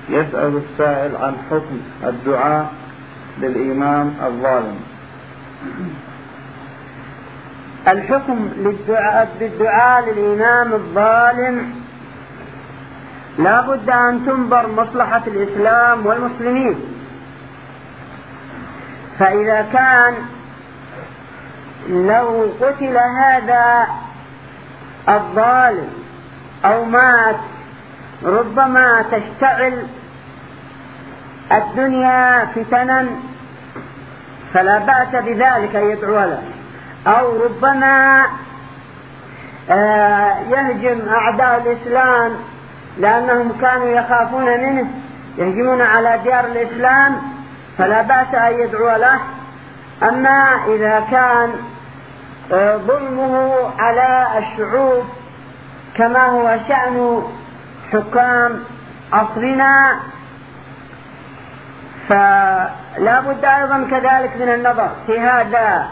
يسأل السائل عن حكم الدعاء للإمام الظالم. الحكم بالدعاء للإمام الظالم لا بد أن تنظر مصلحة الإسلام والمسلمين. فإذا كان لو قتل هذا الظالم أو مات ربما تشتعل الدنيا فتنا، فلا بأس بذلك أن يدعو له. أو ربما يهجم أعداء الإسلام لأنهم كانوا يخافون منه، يهجمون على ديار الإسلام، فلا بأس أن يدعو له. أما إذا كان ظلمه على الشعوب كما هو شأن حكام عصرنا، فلا بد أيضا كذلك من النظر في هذا.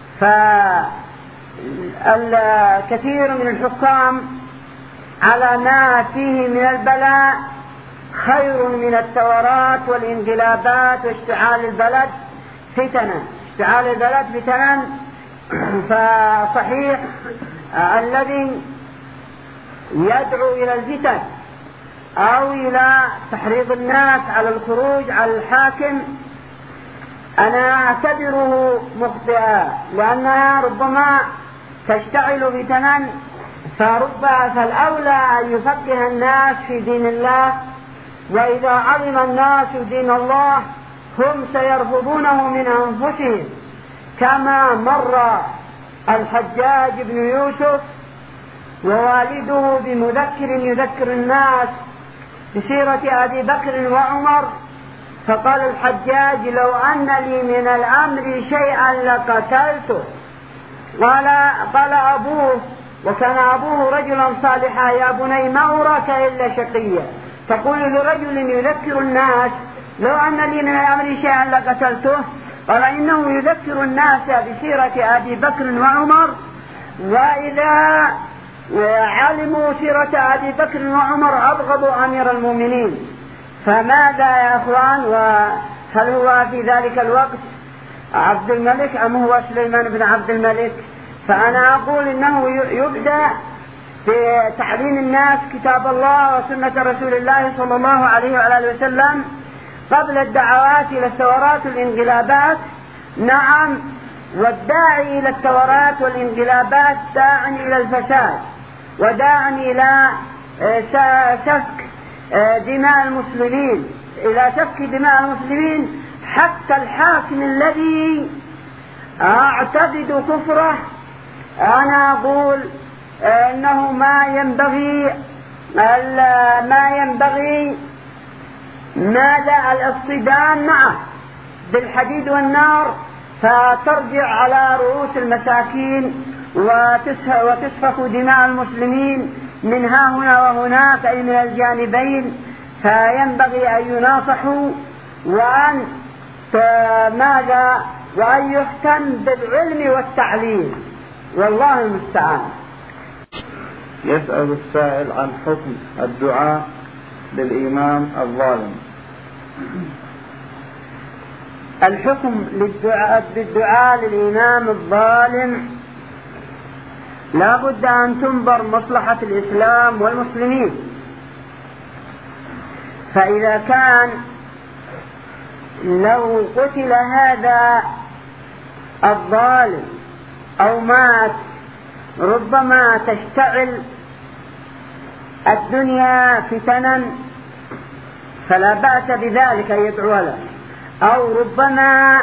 فالكثير من الحكام على ما فيه من البلاء خير من الثورات والانقلابات واشتعال البلد فتنا. فصحيح الذي يدعو إلى الفتن أو إلى تحريض الناس على الخروج على الحاكم أنا أعتبره مخطئا، لأنها ربما تشتعل فتنا، فالأولى أن يفقه الناس في دين الله، وإذا علم الناس دين الله هم سيرفضونه من أنفسهم، كما مر الحجاج بن يوسف ووالده بمذكر يذكر الناس بسيرة أبي بكر وعمر، فقال الحجاج: لو أن لي من الأمر شيئا لقتلته. قال أبوه، وكان أبوه رجلا صالحا: يا بني ما أراك إلا شقيا. تقول لرجل يذكر الناس: لو أن لي من الأمر شيئا لقتلته. قال: إنه يذكر الناس بسيرة أبي بكر وعمر، وإذا علموا سيرة أبي بكر وعمر أبغضوا أمير المؤمنين. فماذا يا أخوان؟ وهل هو في ذلك الوقت عبد الملك أم هو سليمان بن عبد الملك؟ فأنا أقول إنه يبدأ بتعليم الناس كتاب الله وسنة رسول الله صلى الله عليه وآله وسلم قبل الدعوات إلى الثورات والانقلابات. نعم، والداعي إلى الثورات والانقلابات داع إلى الفساد وداع إلى سفك دماء المسلمين، حتى الحاكم الذي أعتقد كفره أنا أقول إنه ما ينبغي الاصطدام معه بالحديد والنار، فترجع على رؤوس المساكين وتسفك دماء المسلمين من ها هنا وهناك، أي من الجانبين. فينبغي أن يناصحوا وأن يهتم بالعلم والتعليم، والله المستعان. يسأل السائل عن حكم الدعاء للإمام الظالم. الحكم بالدعاء للإمام الظالم لا بد أن تنظر مصلحة الإسلام والمسلمين. فإذا كان لو قتل هذا الظالم أو مات ربما تشتعل الدنيا فتنا، فلا بأس بذلك أن يدعو له. أو ربما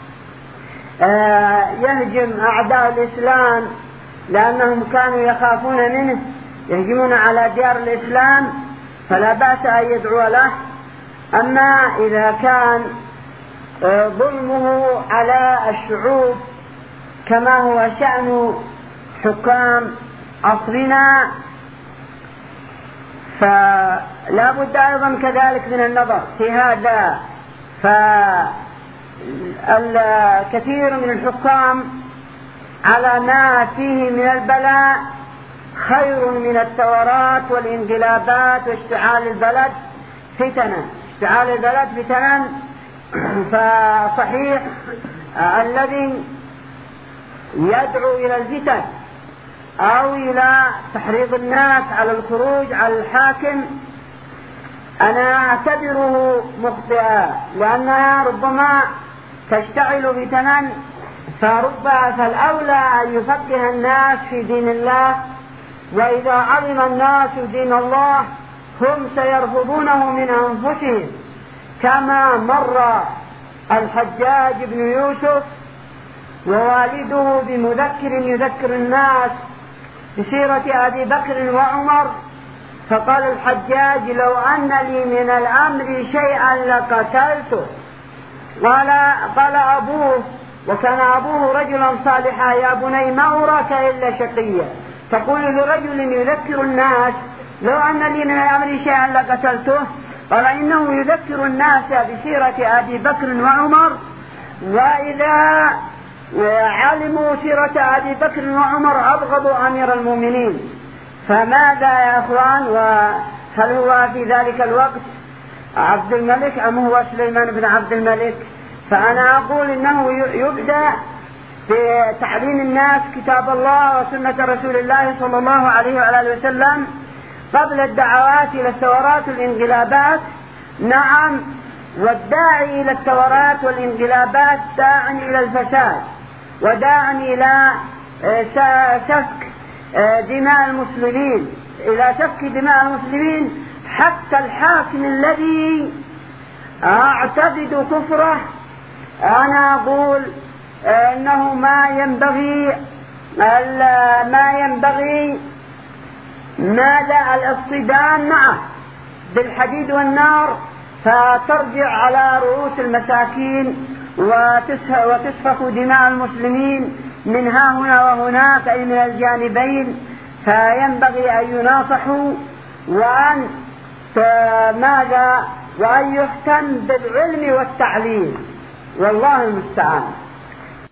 يهجم أعداء الإسلام لأنهم كانوا يخافون منه، يهجمون على ديار الإسلام، فلا بأس أن يدعو له. أما إذا كان ظلمه على الشعوب كما هو شأن حكام عصرنا، فلا بد أيضا كذلك من النظر في هذا. فالكثير من الحكام على ما فيه من البلاء خير من الثورات والانقلابات واشتعال البلد اشتعال البلد فتنا، فصحيح الذي يدعو إلى الفتن أو إلى تحريض الناس على الخروج على الحاكم أنا أعتبره مخطئا، لأنها ربما تشتعل فتنا، فالأولى أن يفقه الناس في دين الله، وإذا علم الناس دين الله هم سيرفضونه من أنفسهم، كما مر الحجاج بن يوسف ووالده بمذكر يذكر الناس بسيرة أبي بكر وعمر، فقال الحجاج: لو أن لي من الأمر شيئا لقتلته. قال أبوه، وكان أبوه رجلا صالحا: يا بني ما أراك إلا شقيا، تقول لرجل يذكر الناس لو أن لي من الأمر شيئا لقتلته. قال: إنه يذكر الناس بسيرة أبي بكر وعمر، وإذا علموا سيرة أبي بكر وعمر أبغضوا أمير المؤمنين. فماذا يا أخوان؟ وهل هو في ذلك الوقت عبد الملك أم هو سليمان بن عبد الملك؟ فأنا أقول إنه يبدأ بتعليم الناس كتاب الله وسنة رسول الله صلى الله عليه وآله وسلم قبل الدعوات إلى الثورات والانقلابات. نعم، والداعي إلى الثورات والانقلابات داع إلى الفساد، وداع إلى سفك دماء المسلمين، إلى سفك دماء المسلمين، حتى الحاكم الذي أعتقد كفره أنا أقول إنه ما ينبغي ماذا الاصطدام معه بالحديد والنار، فترجع على رؤوس المساكين وتسفك دماء المسلمين من ها هنا وهناك، أي من الجانبين. فينبغي أن يناصحوا وأن يهتم بالعلم والتعليم، والله المستعان.